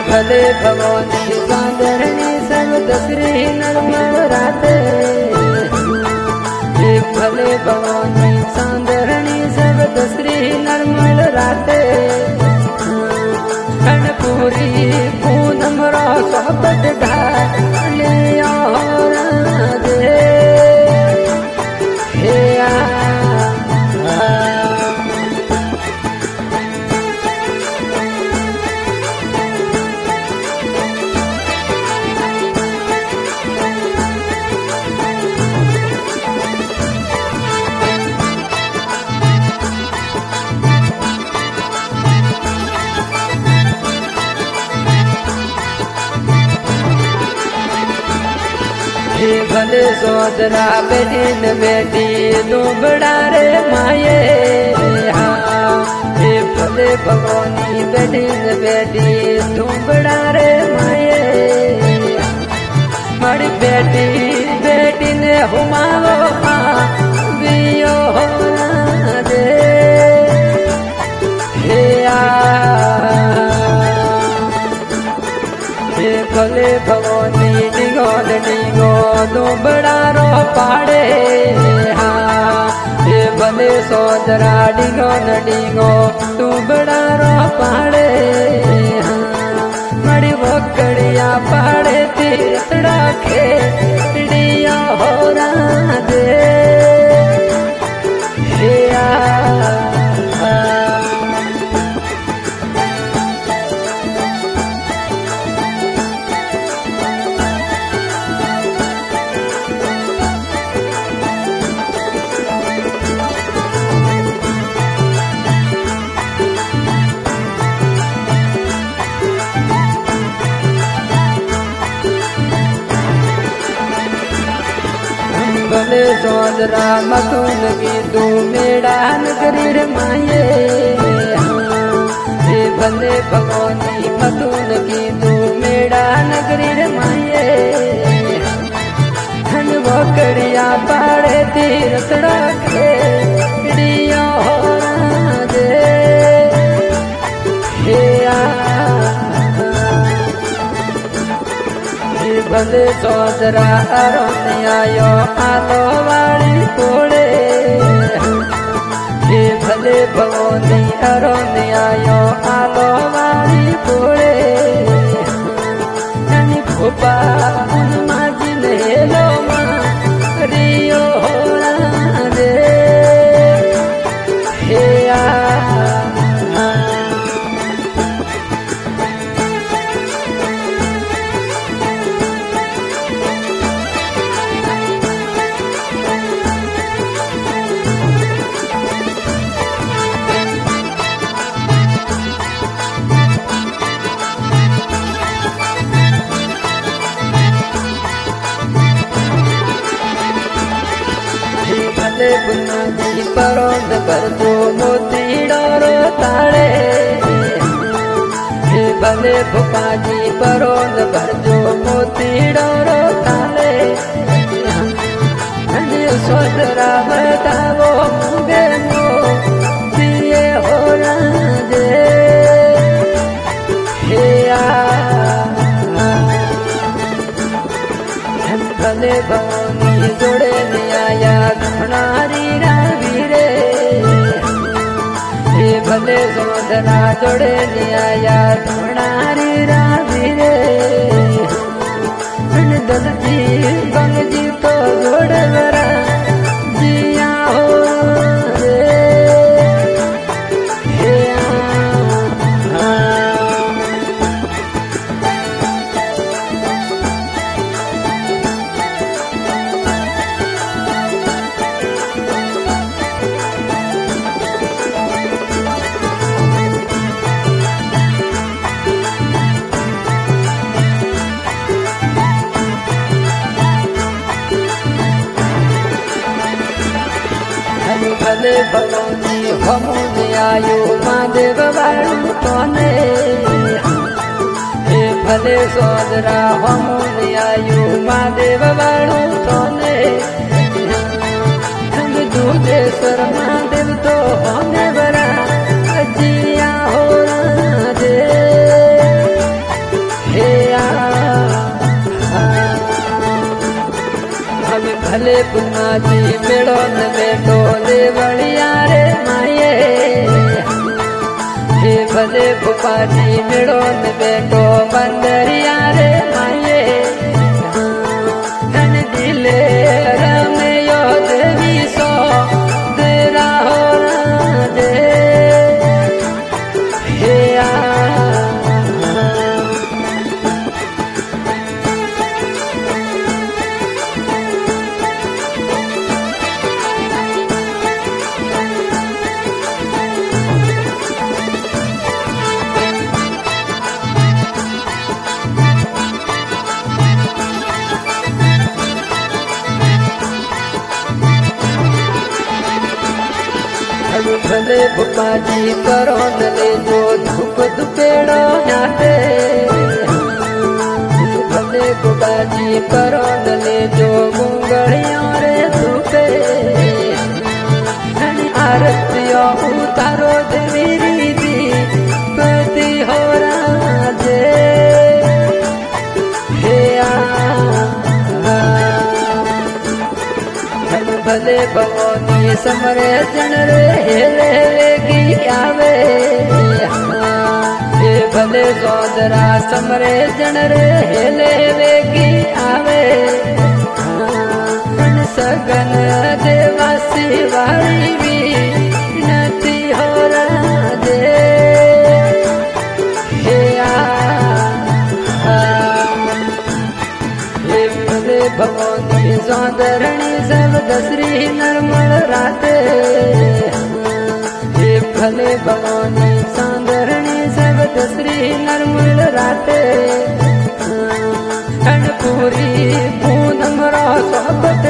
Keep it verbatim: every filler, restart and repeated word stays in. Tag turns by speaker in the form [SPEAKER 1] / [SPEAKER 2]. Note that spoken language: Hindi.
[SPEAKER 1] भले भगवानी सांदरणी सब दसरी निर्मल राते हे भले भगवानी सांदरणी सब दसरी निर्मल राते कर्णपुरी पूनम रो सोबत ढालिया दे हे आ हे भले सोदरा बेटी न बेटी तू बड़ा रे माये हाँ हे भले भगवानी बेटी न बेटी तू बड़ा रे माये मारी बेटी बेटी ने हुमावो बियो दे हे आ हे भले भगवानी डिगो डिगो दो बड़ा रो पाड़े हाँ हे भले सोदरा डिगो न डिगो तू बड़ा रो पाड़े हाँ मड़ी वो कड़िया पाड़े तीरतड़ा खेड़िया हो रहा दे हे आ भले सोदरा मथुन की तू मेरा नगरी माये हे भले भगवानी मथुन की तू मेरा नगरी माये धन वो कड़िया पाड़े तीरतड़ा खेड़िया हो दे हे आ भले सोदरा अरोन आयो आलो वाली कोड़े हे भले भगवानी अरोन आयो आलो वाली कोड़े ननी भोपा उन माजी ने लो रियो हो दे हे आ भले बुनाजी परोंद पर दो मोती डोरो ताड़े हे भले भुपाजी परोंद पर दो मोती डोरो ताड़े सोदरा बतावो मुगे मो दिए हो दे हे आ भले भगवानी जोड़े आया घनारी रे हे भले सोदरा जोड़े आया घनारी रे दलजी बंगजी तो जोड़े बरा जिया हो रे हे आ भले भगवानी हमने आयो महादेव बाड़ू तोने हे भले सोदरा हमने आयो महादेव बाड़ू तोने दूधेश्वर महादेव तो होने बरा जिया हो दे भले पुन्नाजी मेड़ो न बेटो देवलिया रे माये हे भले पुपाजी मेड़ो न बेटो बंदरिया रे माये धन दिले रमे यो देवी सो तेरा हो राजे हे आ भले भुपाजी करो न ले जो धूप दुपेड़ो नाते भले भुपाजी करो न ले जो गुंगड़ियों रे धूपे आरतियों उतारो देवी दी पति हो राजे हे आ भले भगवानी समरे जन रे हेले की आवे हे भले जोदरा समरे जन रे हेले की आवे सगन देवासी वाली भी नती हो राजे हे आ हे भले भगवानी जोदरणी सब दसरी नरमल राते हे भले भगवानी सांदरणी सब दसरी नरमल राते पूरी बूंद मरो सोबत